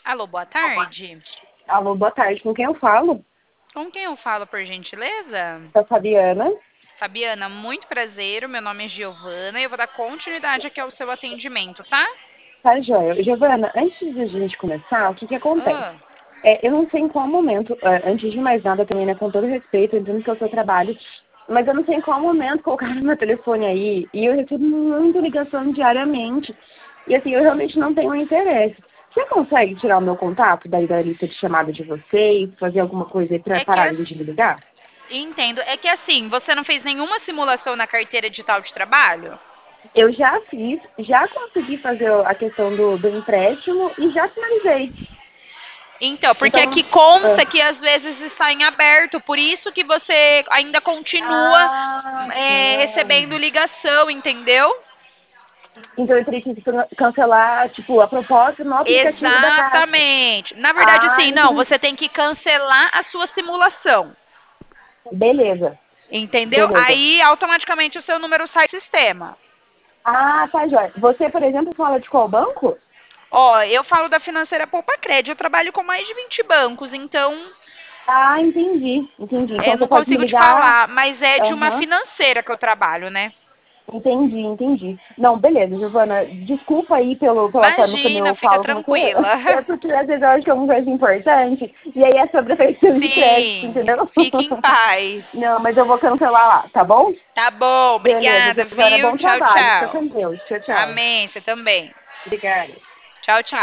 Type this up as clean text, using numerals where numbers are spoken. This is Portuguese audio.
Alô, boa tarde. Alô, boa tarde. Com quem eu falo? Com quem eu falo, por gentileza? É a Fabiana. Fabiana, muito prazer. O meu nome é Giovana e eu vou dar continuidade aqui ao seu atendimento, tá? Tá, joia. Giovana, antes de a gente começar, o que acontece? Ah, Eu não sei em qual momento, antes de mais nada também, né, com todo respeito, eu entendo que é o seu trabalho, mas eu não sei em qual momento colocaram meu telefone aí, e eu recebo muita ligação diariamente, e assim, eu realmente não tenho interesse. Você consegue tirar o meu contato daí da lista de chamada de vocês, fazer alguma coisa aí pra é que pararem de me ligar? entendo. É que assim, você não fez nenhuma simulação na carteira digital de trabalho? Eu já fiz, já consegui fazer a questão do empréstimo e já finalizei. Então, porque Então, aqui consta que às vezes está em aberto, por isso que você ainda continua tá. recebendo ligação, entendeu? Então eu teria que cancelar, tipo, a proposta no aplicativo da Caixa. Exatamente. Na verdade, Ah, sim, não, entendi. você tem que cancelar a sua simulação. Beleza, Entendeu? beleza. Aí automaticamente o seu número sai do sistema. Ah, tá, joia. Você, por exemplo, fala de qual banco? Ó, eu falo da financeira Poupa Crédito, eu trabalho com mais de 20 bancos, então Ah, entendi, entendi. Então não você pode me consigo te ligar. falar, mas é de uma Aham. financeira que eu trabalho, né? Entendi, entendi. Não, beleza, Giovana, desculpa aí pela forma como Imagina, eu fica falo com você. tranquila. É porque às vezes eu acho que é uma coisa importante, e aí é sobre a feição de crédito, Sim, entendeu? fique em paz. Não, mas eu vou cancelar lá, tá bom? Tá bom, Beleza, obrigada, Giovana, viu? bom Tchau, trabalho. Fica tchau. com Deus. Tchau, tchau. Amém, você também. Obrigada. Tchau, tchau.